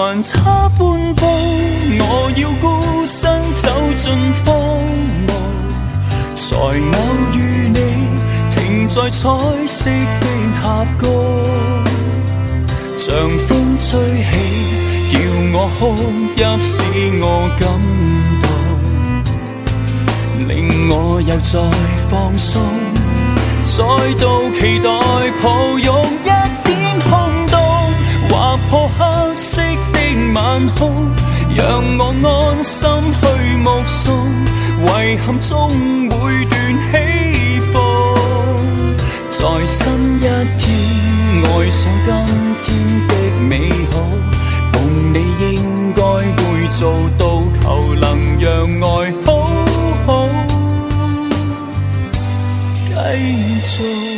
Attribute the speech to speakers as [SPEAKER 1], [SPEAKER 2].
[SPEAKER 1] 還差半步，我要孤身走進荒蕪，才偶遇你停在彩色的峽谷，像風吹起，叫我哭泣，使我感動，令我又再放鬆，再度期待抱擁一點空洞，劃破黑色的晚空，讓我安心去目送遺憾中每段起伏，在新一天愛上今天的美好，共你應該會做到，求能讓愛好好繼續。